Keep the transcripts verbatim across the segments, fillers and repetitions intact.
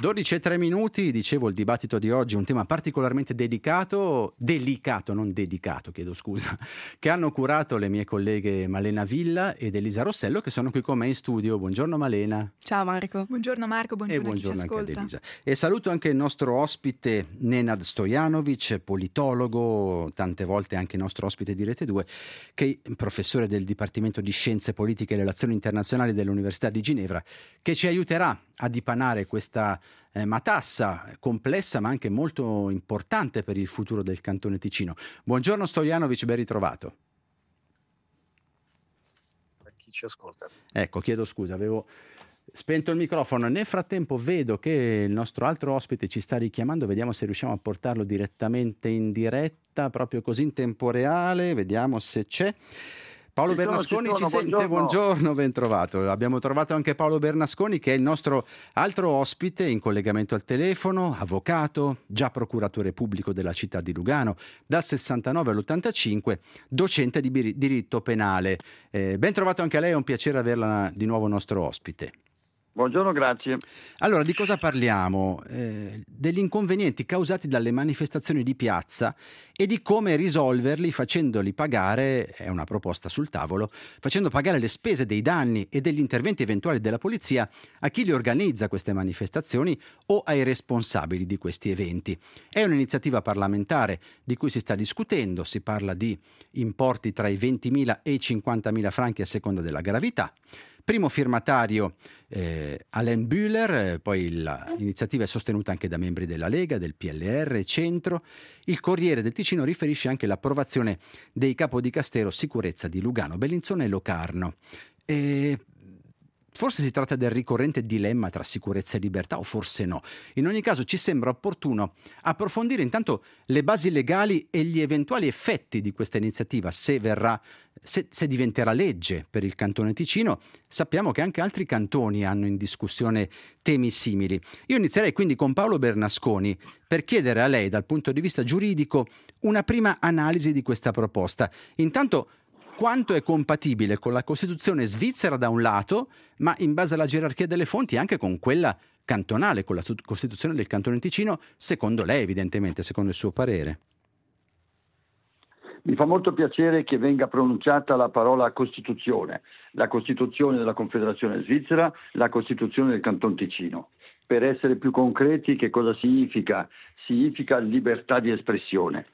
dodici e tre minuti, dicevo, il dibattito di oggi è un tema particolarmente dedicato, delicato, non dedicato, chiedo scusa, che hanno curato le mie colleghe Malena Villa ed Elisa Rossello, che sono qui con me in studio. Buongiorno Malena. Ciao Marco. Buongiorno Marco, buongiorno, E buongiorno a chi ci anche ad ascolta. Elisa. E saluto anche il nostro ospite Nenad Stojanovic, politologo, tante volte anche nostro ospite di Rete due, che è professore del Dipartimento di Scienze Politiche e Relazioni Internazionali dell'Università di Ginevra, che ci aiuterà a dipanare questa eh, matassa complessa ma anche molto importante per il futuro del Cantone Ticino. Buongiorno Stojanovic, ben ritrovato. Per chi ci ascolta. Ecco, chiedo scusa, avevo spento il microfono. Nel frattempo vedo che il nostro altro ospite ci sta richiamando, vediamo se riusciamo a portarlo direttamente in diretta, proprio così in tempo reale, vediamo se c'è. Paolo Ci sono, Bernasconi ci ci, sono, sente? buongiorno. Buongiorno, ben trovato. Abbiamo trovato anche Paolo Bernasconi, che è il nostro altro ospite in collegamento al telefono, avvocato, già procuratore pubblico della città di Lugano, dal sessantanove all'ottantacinque, docente di bir- diritto penale. Eh, ben trovato anche a lei, è un piacere averla di nuovo nostro ospite. Buongiorno, grazie. Allora, di cosa parliamo? Eh, degli inconvenienti causati dalle manifestazioni di piazza e di come risolverli facendoli pagare, è una proposta sul tavolo, facendo pagare le spese dei danni e degli interventi eventuali della polizia a chi li organizza queste manifestazioni o ai responsabili di questi eventi. È un'iniziativa parlamentare di cui si sta discutendo, si parla di importi tra i ventimila e i cinquantamila franchi a seconda della gravità. Primo firmatario eh, Alain Bühler, eh, poi l'iniziativa è sostenuta anche da membri della Lega, del P L R, Centro. Il Corriere del Ticino riferisce anche l'approvazione dei capodicastero sicurezza di Lugano, Bellinzona e Locarno. E forse si tratta del ricorrente dilemma tra sicurezza e libertà, o forse no. In ogni caso ci sembra opportuno approfondire intanto le basi legali e gli eventuali effetti di questa iniziativa, se verrà, se, se diventerà legge per il Cantone Ticino. Sappiamo che anche altri cantoni hanno in discussione temi simili. Io inizierei quindi con Paolo Bernasconi per chiedere a lei, dal punto di vista giuridico, una prima analisi di questa proposta. Intanto, quanto è compatibile con la Costituzione svizzera da un lato, ma in base alla gerarchia delle fonti anche con quella cantonale, con la Costituzione del Cantone Ticino, secondo lei evidentemente, secondo il suo parere? Mi fa molto piacere che venga pronunciata la parola Costituzione, la Costituzione della Confederazione Svizzera, la Costituzione del Canton Ticino. Per essere più concreti, che cosa significa? Significa libertà di espressione.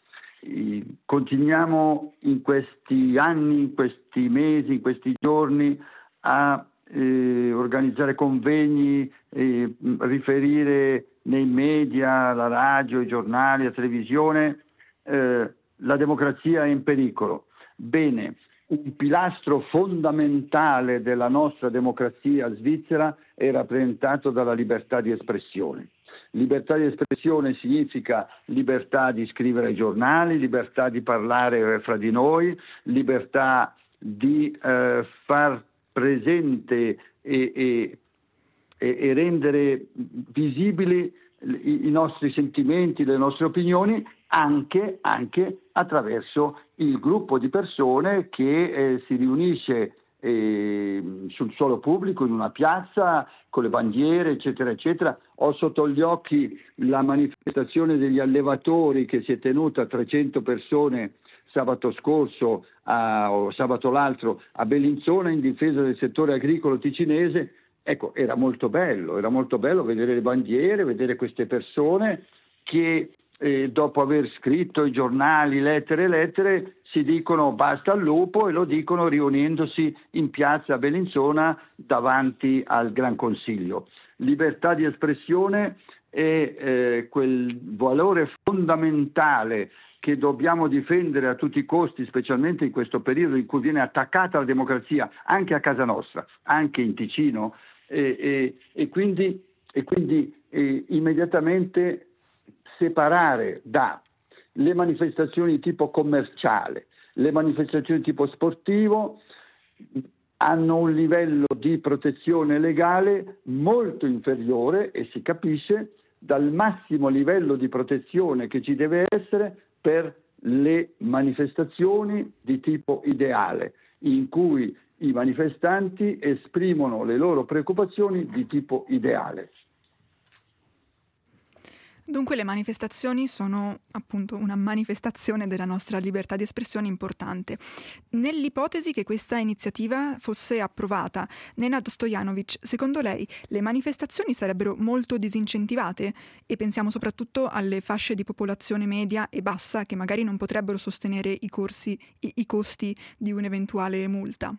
Continuiamo in questi anni, in questi mesi, in questi giorni a eh, organizzare convegni, eh, riferire nei media, la radio, i giornali, la televisione, eh, la democrazia è in pericolo. Bene, un pilastro fondamentale della nostra democrazia svizzera è rappresentato dalla libertà di espressione. Libertà di espressione significa libertà di scrivere ai giornali, libertà di parlare fra di noi, libertà di eh, far presente e, e, e rendere visibili i, i nostri sentimenti, le nostre opinioni, anche, anche attraverso il gruppo di persone che eh, si riunisce eh, sul suolo pubblico, in una piazza, con le bandiere, eccetera, eccetera. Ho sotto gli occhi la manifestazione degli allevatori che si è tenuta a trecento persone sabato scorso a, o sabato l'altro a Bellinzona in difesa del settore agricolo ticinese. Ecco, era molto bello, era molto bello vedere le bandiere, vedere queste persone che eh, dopo aver scritto i giornali, lettere, lettere, si dicono basta al lupo e lo dicono riunendosi in piazza a Bellinzona davanti al Gran Consiglio. Libertà di espressione è eh, quel valore fondamentale che dobbiamo difendere a tutti i costi, specialmente in questo periodo in cui viene attaccata la democrazia anche a casa nostra, anche in Ticino, e, e, e quindi, e quindi e, immediatamente separare da le manifestazioni di tipo commerciale, le manifestazioni di tipo sportivo hanno un livello di protezione legale molto inferiore, e si capisce, dal massimo livello di protezione che ci deve essere per le manifestazioni di tipo ideale, in cui i manifestanti esprimono le loro preoccupazioni di tipo ideale. Dunque le manifestazioni sono appunto una manifestazione della nostra libertà di espressione importante. Nell'ipotesi che questa iniziativa fosse approvata, Nenad Stojanovic, secondo lei le manifestazioni sarebbero molto disincentivate? E pensiamo soprattutto alle fasce di popolazione media e bassa che magari non potrebbero sostenere i, corsi, i, i costi di un'eventuale multa.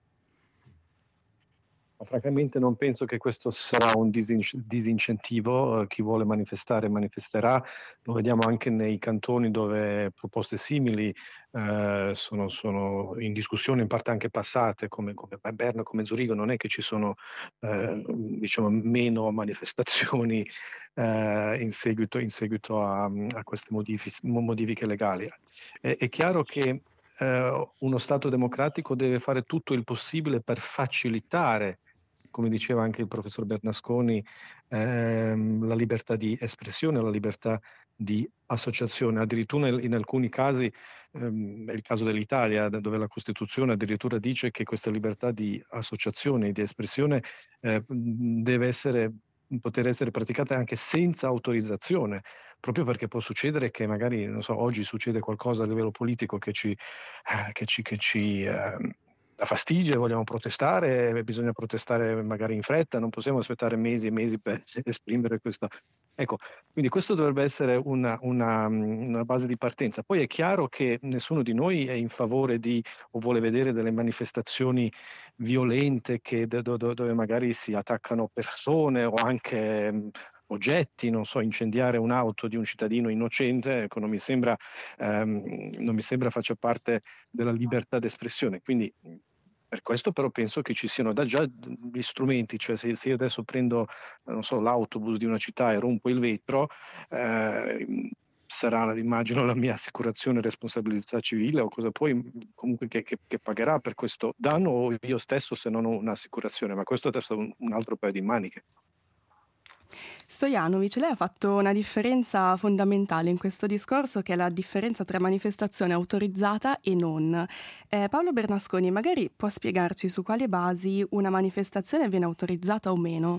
Ma francamente non penso che questo sarà un disin- disincentivo, uh, chi vuole manifestare manifesterà, lo vediamo anche nei cantoni dove proposte simili uh, sono, sono in discussione, in parte anche passate, come, come Berna, come Zurigo. Non è che ci sono uh, diciamo meno manifestazioni uh, in seguito, in seguito a, a queste modific- modifiche legali. È, è chiaro che Uh, uno Stato democratico deve fare tutto il possibile per facilitare, come diceva anche il professor Bernasconi, ehm, la libertà di espressione, la libertà di associazione. Addirittura in alcuni casi, ehm, è il caso dell'Italia, dove la Costituzione addirittura dice che questa libertà di associazione e di espressione eh, deve essere, poter essere praticata anche senza autorizzazione, proprio perché può succedere che magari, non so, oggi succede qualcosa a livello politico che ci, eh, che ci, che ci eh, dà fastidio e vogliamo protestare, bisogna protestare magari in fretta, non possiamo aspettare mesi e mesi per esprimere questa. Ecco, quindi questo dovrebbe essere una, una, una base di partenza. Poi è chiaro che nessuno di noi è in favore di o vuole vedere delle manifestazioni violente che, do, do, dove magari si attaccano persone o anche oggetti, non so, incendiare un'auto di un cittadino innocente, ecco, non mi sembra, ehm, non mi sembra faccia parte della libertà d'espressione. Quindi per questo però penso che ci siano da già gli strumenti, cioè se, se io adesso prendo, non so, l'autobus di una città e rompo il vetro, eh, sarà, immagino, la mia assicurazione responsabilità civile o cosa poi comunque che, che, che pagherà per questo danno, o io stesso se non ho un'assicurazione, ma questo adesso è un, un altro paio di maniche. Stojanovic, lei ha fatto una differenza fondamentale in questo discorso, che è la differenza tra manifestazione autorizzata e non. Eh, Paolo Bernasconi, magari può spiegarci su quali basi una manifestazione viene autorizzata o meno?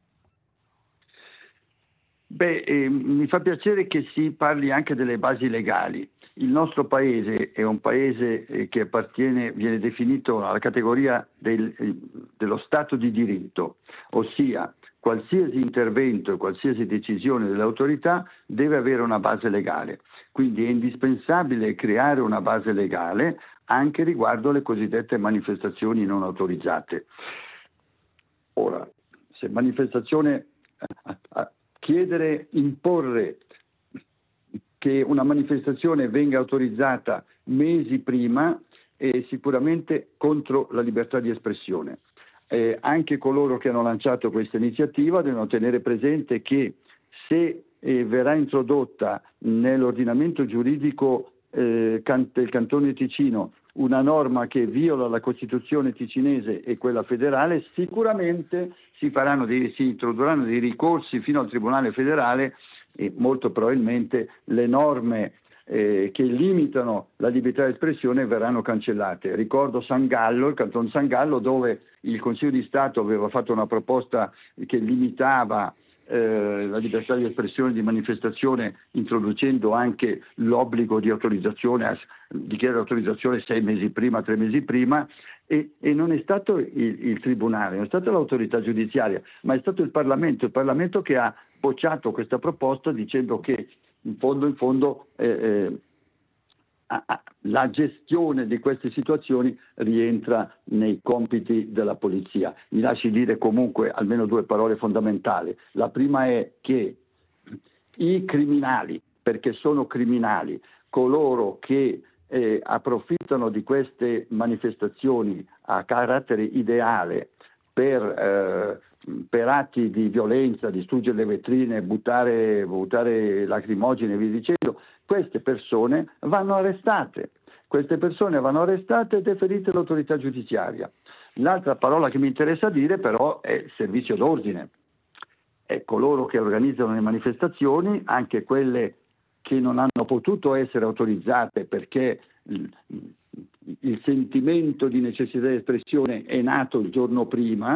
Beh, eh, mi fa piacere che si parli anche delle basi legali. Il nostro paese è un paese eh, che appartiene, viene definito alla categoria del, eh, dello Stato di diritto, ossia qualsiasi intervento e qualsiasi decisione dell'autorità deve avere una base legale. Quindi è indispensabile creare una base legale anche riguardo le cosiddette manifestazioni non autorizzate. Ora, se manifestazione a, a chiedere, imporre che una manifestazione venga autorizzata mesi prima è sicuramente contro la libertà di espressione. Eh, anche coloro che hanno lanciato questa iniziativa devono tenere presente che se eh, verrà introdotta nell'ordinamento giuridico eh, can- del Cantone Ticino una norma che viola la Costituzione ticinese e quella federale, sicuramente si, faranno dei, si introdurranno dei ricorsi fino al Tribunale federale e molto probabilmente le norme Eh, che limitano la libertà di espressione verranno cancellate. Ricordo San Gallo, il canton San Gallo, dove il Consiglio di Stato aveva fatto una proposta che limitava eh, la libertà di espressione e di manifestazione, introducendo anche l'obbligo di autorizzazione, di chiedere autorizzazione sei mesi prima, tre mesi prima, e, e non è stato il, il Tribunale, non è stata l'autorità giudiziaria, ma è stato il Parlamento, il Parlamento che ha bocciato questa proposta dicendo che in fondo, in fondo eh, eh, a, a, la gestione di queste situazioni rientra nei compiti della polizia. Mi lasci dire comunque almeno due parole fondamentali. La prima è che i criminali, perché sono criminali, coloro che eh, approfittano di queste manifestazioni a carattere ideale per, eh, per atti di violenza, distruggere le vetrine, buttare, buttare lacrimogene e via dicendo, queste persone vanno arrestate. Queste persone vanno arrestate e deferite all'autorità giudiziaria. L'altra parola che mi interessa dire però è servizio d'ordine. È coloro che organizzano le manifestazioni, anche quelle che non hanno potuto essere autorizzate perché il, il sentimento di necessità di espressione è nato il giorno prima,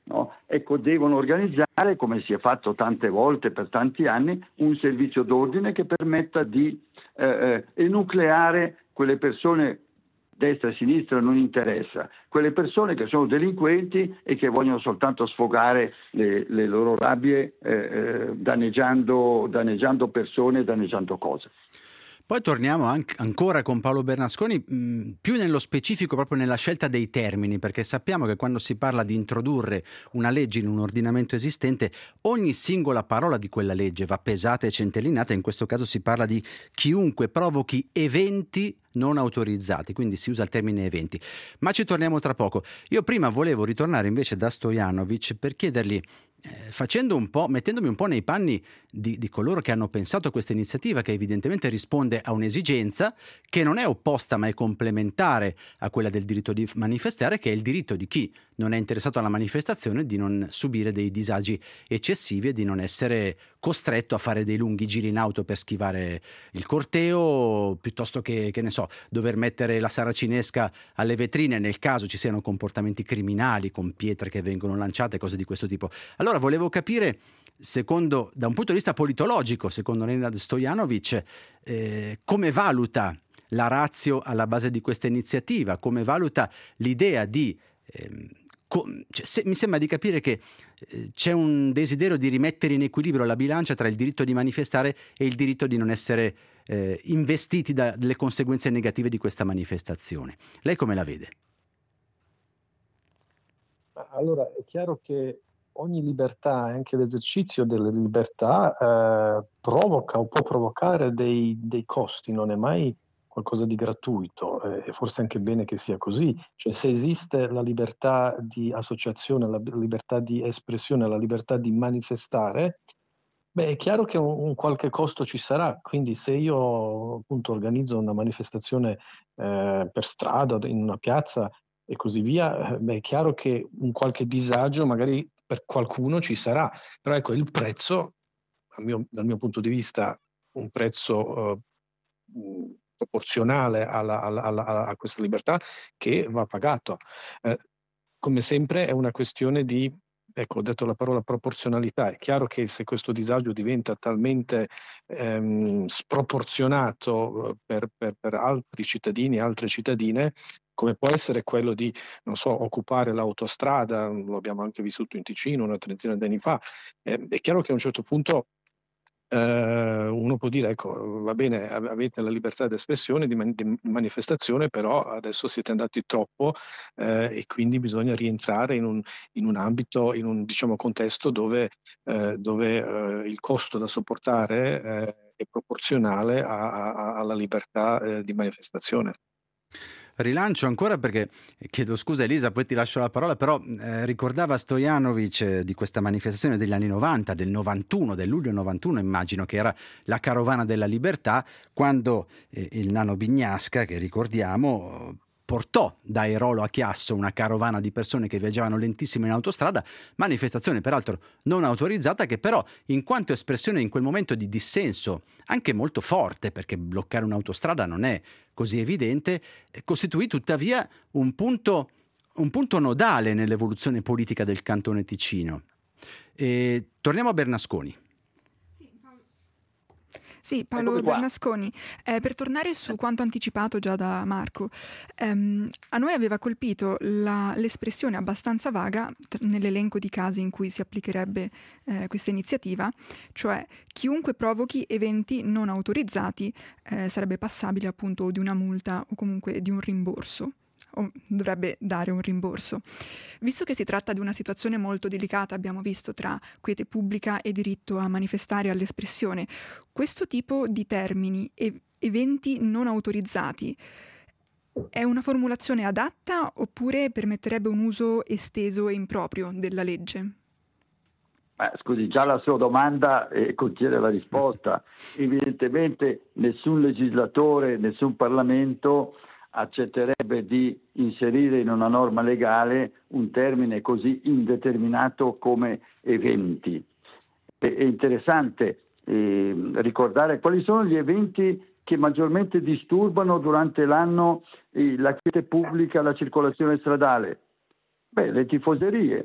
no? Ecco, devono organizzare, come si è fatto tante volte per tanti anni, un servizio d'ordine che permetta di eh, enucleare quelle persone, destra e sinistra non interessa, quelle persone che sono delinquenti e che vogliono soltanto sfogare le, le loro rabbie eh, eh, danneggiando, danneggiando persone e danneggiando cose. Poi torniamo anche, ancora con Paolo Bernasconi, mh, più nello specifico proprio nella scelta dei termini, perché sappiamo che quando si parla di introdurre una legge in un ordinamento esistente, ogni singola parola di quella legge va pesata e centellinata. In questo caso si parla di chiunque provochi eventi non autorizzati, quindi si usa il termine eventi. Ma ci torniamo tra poco. Io prima volevo ritornare invece da Stojanovic per chiedergli, eh, facendo un po', mettendomi un po' nei panni di, di coloro che hanno pensato a questa iniziativa, che evidentemente risponde a un'esigenza che non è opposta ma è complementare a quella del diritto di manifestare, che è il diritto di chi non è interessato alla manifestazione di non subire dei disagi eccessivi e di non essere costretto a fare dei lunghi giri in auto per schivare il corteo, piuttosto che, che ne so, dover mettere la saracinesca alle vetrine nel caso ci siano comportamenti criminali con pietre che vengono lanciate, cose di questo tipo. Allora volevo capire, secondo, da un punto di vista politologico, secondo Nenad Stojanovic, eh, come valuta la ratio alla base di questa iniziativa, come valuta l'idea di ehm, Cioè, se, mi sembra di capire che eh, c'è un desiderio di rimettere in equilibrio la bilancia tra il diritto di manifestare e il diritto di non essere eh, investiti dalle conseguenze negative di questa manifestazione. Lei come la vede? Allora, è chiaro che ogni libertà, anche l'esercizio delle libertà, eh, provoca o può provocare dei, dei costi, non è mai qualcosa di gratuito, eh, e forse è anche bene che sia così. Cioè, se esiste la libertà di associazione, la libertà di espressione, la libertà di manifestare, beh, è chiaro che un, un qualche costo ci sarà. Quindi se io appunto organizzo una manifestazione eh, per strada, in una piazza e così via, beh, è chiaro che un qualche disagio magari per qualcuno ci sarà. Però ecco, il prezzo, dal mio, dal mio punto di vista, un prezzo eh, proporzionale alla, alla, alla, a questa libertà che va pagato. Eh, come sempre è una questione di, ecco, ho detto la parola proporzionalità. È chiaro che se questo disagio diventa talmente ehm, sproporzionato per, per, per altri cittadini e altre cittadine, come può essere quello di, non so, occupare l'autostrada, lo abbiamo anche vissuto in Ticino una trentina di anni fa, eh, è chiaro che a un certo punto Uh, uno può dire, ecco, va bene, avete la libertà di espressione, di, man- di manifestazione, però adesso siete andati troppo uh, e quindi bisogna rientrare in un, in un ambito, in un, diciamo, contesto dove, uh, dove uh, il costo da sopportare uh, è proporzionale a, a, alla libertà uh, di manifestazione. Rilancio ancora perché, chiedo scusa Elisa, poi ti lascio la parola, però eh, ricordava Stojanovic eh, di questa manifestazione degli anni novanta, del novantuno, del luglio novantuno immagino, che era la Carovana della Libertà, quando eh, il nano Bignasca, che ricordiamo, portò da Airolo a Chiasso una carovana di persone che viaggiavano lentissimo in autostrada, manifestazione peraltro non autorizzata, che però in quanto espressione in quel momento di dissenso anche molto forte, perché bloccare un'autostrada non è così evidente, costituì tuttavia un punto, un punto nodale nell'evoluzione politica del Cantone Ticino. E torniamo a Bernasconi. Sì, Paolo Bernasconi, eh, per tornare su quanto anticipato già da Marco, ehm, a noi aveva colpito la, l'espressione abbastanza vaga t- nell'elenco di casi in cui si applicherebbe eh, questa iniziativa, cioè chiunque provochi eventi non autorizzati eh, sarebbe passabile appunto di una multa o comunque di un rimborso, o dovrebbe dare un rimborso. Visto che si tratta di una situazione molto delicata, abbiamo visto, tra quiete pubblica e diritto a manifestare e all'espressione, questo tipo di termini e eventi non autorizzati è una formulazione adatta oppure permetterebbe un uso esteso e improprio della legge? Eh, scusi, già la sua domanda eh, contiene la risposta. Evidentemente nessun legislatore, nessun Parlamento accetterebbe di inserire in una norma legale un termine così indeterminato come eventi. È, è interessante eh, ricordare quali sono gli eventi che maggiormente disturbano durante l'anno eh, la quiete pubblica, la circolazione stradale. Beh, le tifoserie,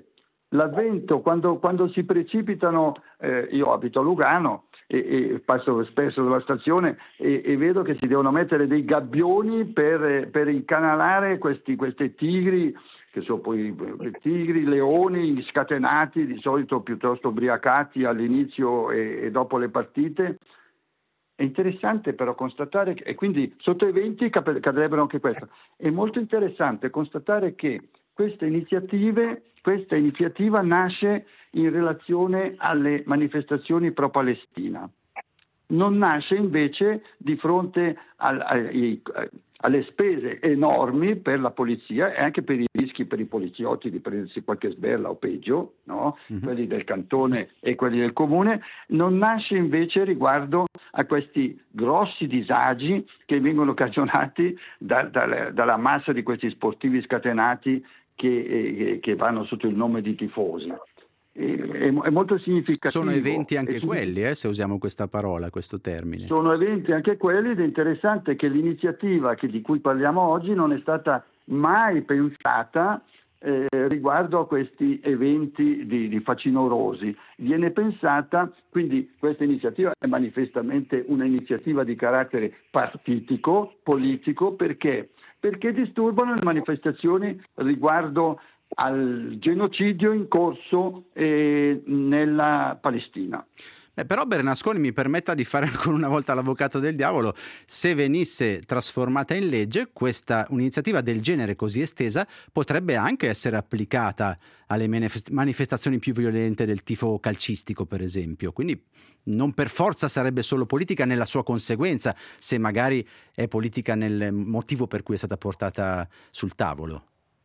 l'avvento, quando, quando si precipitano, eh, io abito a Lugano e, e passo spesso dalla stazione e, e vedo che si devono mettere dei gabbioni per, per incanalare questi, questi tigri, che sono poi tigri, leoni scatenati, di solito piuttosto ubriacati all'inizio e, e dopo le partite. È interessante però constatare, che, e quindi sotto eventi cadrebbero anche questo, è molto interessante constatare che queste iniziative, questa iniziativa nasce in relazione alle manifestazioni pro-Palestina. Non nasce invece di fronte al, ai, alle spese enormi per la polizia e anche per i rischi per i poliziotti di prendersi qualche sberla o peggio, no? Mm-hmm. Quelli del cantone e quelli del comune. Non nasce invece riguardo a questi grossi disagi che vengono cagionati da, da, dalla massa di questi sportivi scatenati che, eh, che vanno sotto il nome di tifosi. È, è molto significativo. Sono eventi anche quelli, eh, se usiamo questa parola, questo termine. Sono eventi anche quelli ed è interessante che l'iniziativa che, di cui parliamo oggi non è stata mai pensata eh, riguardo a questi eventi di, di facinorosi. Viene pensata, quindi questa iniziativa è manifestamente un'iniziativa di carattere partitico, politico, perché? Perché disturbano le manifestazioni riguardo al genocidio in corso eh, nella Palestina. Eh, però Bernasconi mi permetta di fare ancora una volta l'avvocato del diavolo. Se venisse trasformata in legge, questa un'iniziativa del genere così estesa potrebbe anche essere applicata alle manifestazioni più violente del tifo calcistico, per esempio. Quindi non per forza sarebbe solo politica nella sua conseguenza, se magari è politica nel motivo per cui è stata portata sul tavolo.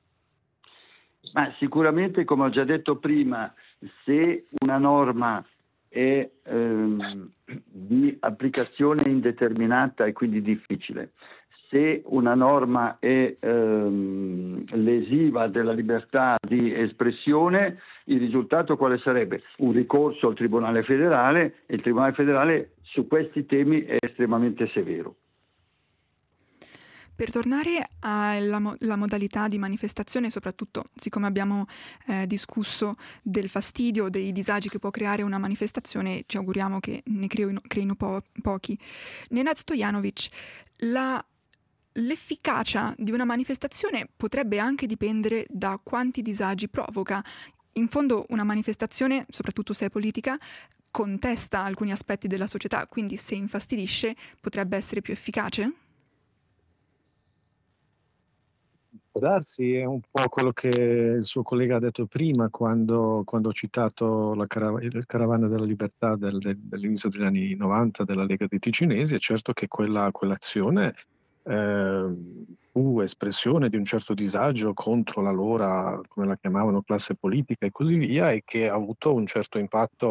Ma sicuramente, come ho già detto prima, se una norma è ehm, di applicazione indeterminata e quindi difficile, se una norma è ehm, lesiva della libertà di espressione, il risultato quale sarebbe? Un ricorso al Tribunale federale, e il Tribunale federale su questi temi è estremamente severo. Per tornare alla mo- la modalità di manifestazione, soprattutto siccome abbiamo eh, discusso del fastidio, dei disagi che può creare una manifestazione, ci auguriamo che ne creino, creino po- pochi. Nenad Stojanovic, la, l'efficacia di una manifestazione potrebbe anche dipendere da quanti disagi provoca. In fondo una manifestazione, soprattutto se è politica, contesta alcuni aspetti della società, quindi se infastidisce potrebbe essere più efficace? Può darsi, è un po' quello che il suo collega ha detto prima quando, quando ho citato la carav- il Caravana della Libertà del, del, dell'inizio degli anni novanta della Lega dei Ticinesi. È certo che quella, quell'azione eh, fu espressione di un certo disagio contro la loro, come la chiamavano, classe politica e così via, e che ha avuto un certo impatto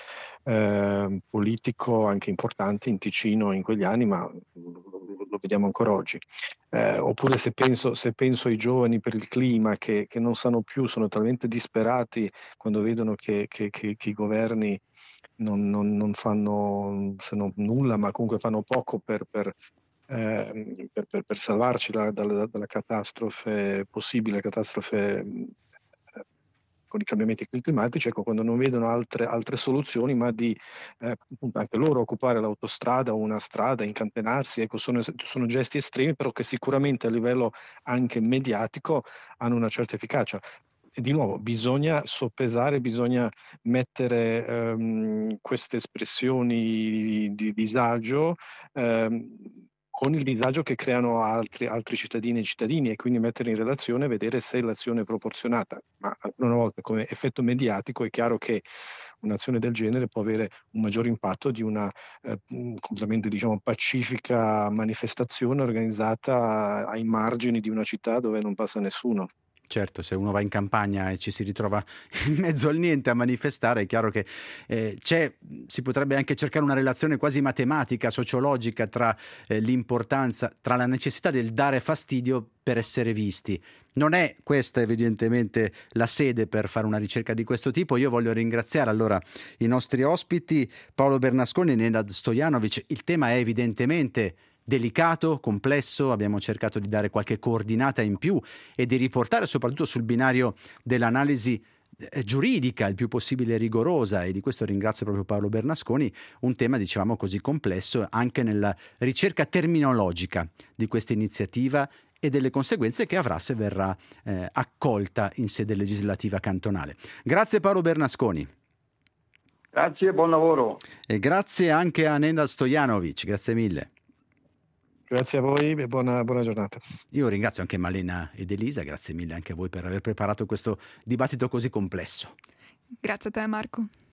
eh, politico anche importante in Ticino in quegli anni, ma lo vediamo ancora oggi. Eh, oppure se penso, se penso ai giovani per il clima che, che non sanno più, sono talmente disperati quando vedono che, che, che, che i governi non, non, non fanno se non nulla, ma comunque fanno poco per, per, eh, per, per, per salvarci da, dalla, dalla catastrofe possibile, catastrofe eh, con i cambiamenti climatici, ecco, quando non vedono altre, altre soluzioni, ma di eh, anche loro occupare l'autostrada o una strada, incatenarsi, ecco, sono, sono gesti estremi, però che sicuramente a livello anche mediatico hanno una certa efficacia. E di nuovo, bisogna soppesare, bisogna mettere ehm, queste espressioni di, di disagio ehm, con il disagio che creano altri, altri cittadini e cittadini, e quindi mettere in relazione e vedere se l'azione è proporzionata. Ma ancora una volta, come effetto mediatico, è chiaro che un'azione del genere può avere un maggior impatto di una eh, completamente, diciamo, pacifica manifestazione organizzata ai margini di una città dove non passa nessuno. Certo, se uno va in campagna e ci si ritrova in mezzo al niente a manifestare, è chiaro che eh, c'è, si potrebbe anche cercare una relazione quasi matematica, sociologica tra eh, l'importanza, tra la necessità del dare fastidio per essere visti. Non è questa evidentemente la sede per fare una ricerca di questo tipo. Io voglio ringraziare allora i nostri ospiti, Paolo Bernasconi e Nenad Stojanovic. Il tema è evidentemente delicato, complesso, abbiamo cercato di dare qualche coordinata in più e di riportare soprattutto sul binario dell'analisi eh, giuridica, il più possibile rigorosa, e di questo ringrazio proprio Paolo Bernasconi, un tema dicevamo così complesso anche nella ricerca terminologica di questa iniziativa e delle conseguenze che avrà se verrà eh, accolta in sede legislativa cantonale. Grazie Paolo Bernasconi. Grazie e buon lavoro. E grazie anche a Nenad Stojanovic, grazie mille. Grazie a voi e buona, buona giornata. Io ringrazio anche Malena ed Elisa, grazie mille anche a voi per aver preparato questo dibattito così complesso. Grazie a te Marco.